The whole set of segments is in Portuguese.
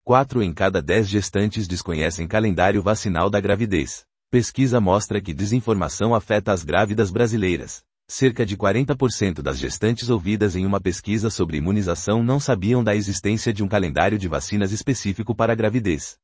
4 em cada 10 gestantes desconhecem calendário vacinal da gravidez. Pesquisa mostra que desinformação afeta as grávidas brasileiras. Cerca de 40% das gestantes ouvidas em uma pesquisa sobre imunização não sabiam da existência de um calendário de vacinas específico para a gravidez.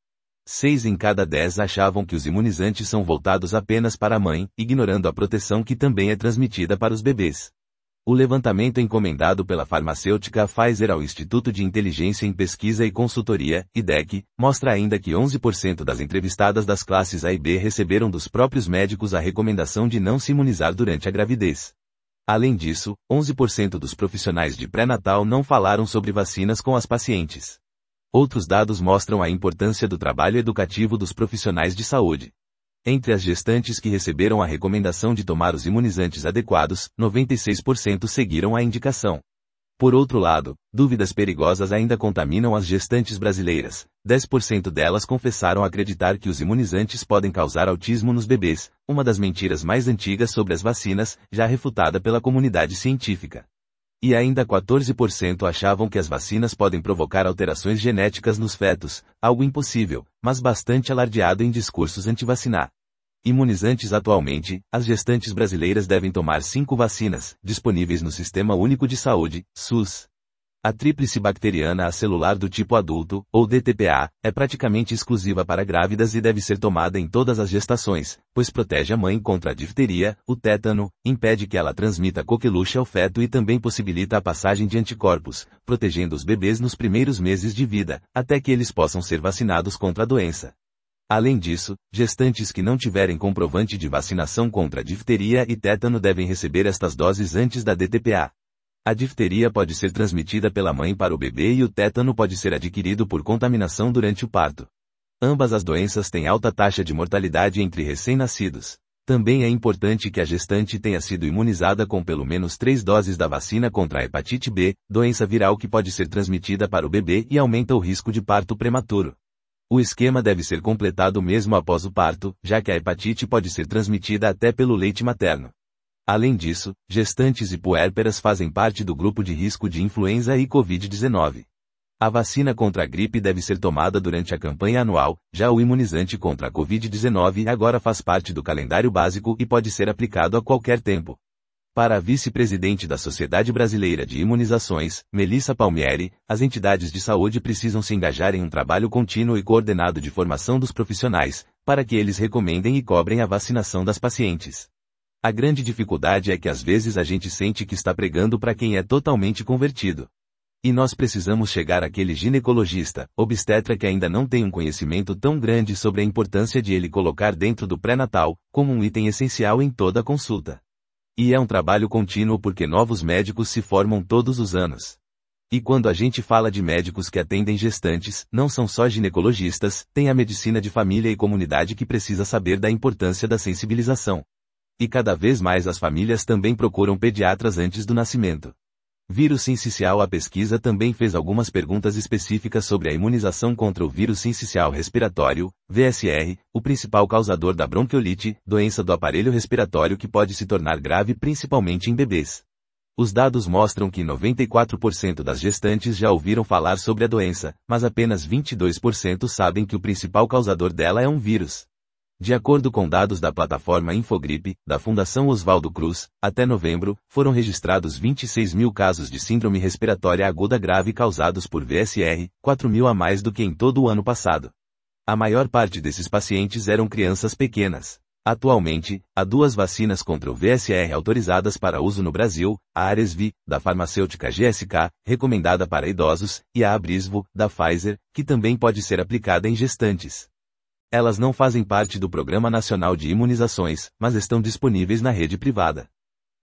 6 em cada 10 achavam que os imunizantes são voltados apenas para a mãe, ignorando a proteção que também é transmitida para os bebês. O levantamento encomendado pela farmacêutica Pfizer ao Instituto de Inteligência em Pesquisa e Consultoria, IDEC, mostra ainda que 11% das entrevistadas das classes A e B receberam dos próprios médicos a recomendação de não se imunizar durante a gravidez. Além disso, 11% dos profissionais de pré-natal não falaram sobre vacinas com as pacientes. Outros dados mostram a importância do trabalho educativo dos profissionais de saúde. Entre as gestantes que receberam a recomendação de tomar os imunizantes adequados, 96% seguiram a indicação. Por outro lado, dúvidas perigosas ainda contaminam as gestantes brasileiras. 10% delas confessaram acreditar que os imunizantes podem causar autismo nos bebês, uma das mentiras mais antigas sobre as vacinas, já refutada pela comunidade científica. E ainda 14% achavam que as vacinas podem provocar alterações genéticas nos fetos, algo impossível, mas bastante alardeado em discursos anti-vacinar. Imunizantes atualmente, as gestantes brasileiras devem tomar 5 vacinas, disponíveis no Sistema Único de Saúde, SUS. A tríplice bacteriana acelular do tipo adulto, ou DTPA, é praticamente exclusiva para grávidas e deve ser tomada em todas as gestações, pois protege a mãe contra a difteria, o tétano, impede que ela transmita coqueluche ao feto e também possibilita a passagem de anticorpos, protegendo os bebês nos primeiros meses de vida, até que eles possam ser vacinados contra a doença. Além disso, gestantes que não tiverem comprovante de vacinação contra a difteria e tétano devem receber estas doses antes da DTPA. A difteria pode ser transmitida pela mãe para o bebê e o tétano pode ser adquirido por contaminação durante o parto. Ambas as doenças têm alta taxa de mortalidade entre recém-nascidos. Também é importante que a gestante tenha sido imunizada com pelo menos 3 doses da vacina contra a hepatite B, doença viral que pode ser transmitida para o bebê e aumenta o risco de parto prematuro. O esquema deve ser completado mesmo após o parto, já que a hepatite pode ser transmitida até pelo leite materno. Além disso, gestantes e puérperas fazem parte do grupo de risco de influenza e Covid-19. A vacina contra a gripe deve ser tomada durante a campanha anual, já o imunizante contra a Covid-19 agora faz parte do calendário básico e pode ser aplicado a qualquer tempo. Para a vice-presidente da Sociedade Brasileira de Imunizações, Melissa Palmieri, as entidades de saúde precisam se engajar em um trabalho contínuo e coordenado de formação dos profissionais, para que eles recomendem e cobrem a vacinação das pacientes. A grande dificuldade é que às vezes a gente sente que está pregando para quem é totalmente convertido. E nós precisamos chegar àquele ginecologista, obstetra que ainda não tem um conhecimento tão grande sobre a importância de ele colocar dentro do pré-natal, como um item essencial em toda a consulta. E é um trabalho contínuo porque novos médicos se formam todos os anos. E quando a gente fala de médicos que atendem gestantes, não são só ginecologistas, tem a medicina de família e comunidade que precisa saber da importância da sensibilização. E cada vez mais as famílias também procuram pediatras antes do nascimento. Vírus sincicial. A pesquisa também fez algumas perguntas específicas sobre a imunização contra o vírus sincicial respiratório, VSR, o principal causador da bronquiolite, doença do aparelho respiratório que pode se tornar grave principalmente em bebês. Os dados mostram que 94% das gestantes já ouviram falar sobre a doença, mas apenas 22% sabem que o principal causador dela é um vírus. De acordo com dados da plataforma Infogripe, da Fundação Oswaldo Cruz, até novembro, foram registrados 26 mil casos de síndrome respiratória aguda grave causados por VSR, 4 mil a mais do que em todo o ano passado. A maior parte desses pacientes eram crianças pequenas. Atualmente, há 2 vacinas contra o VSR autorizadas para uso no Brasil, a Aresvi, da farmacêutica GSK, recomendada para idosos, e a Abrisvo, da Pfizer, que também pode ser aplicada em gestantes. Elas não fazem parte do Programa Nacional de Imunizações, mas estão disponíveis na rede privada.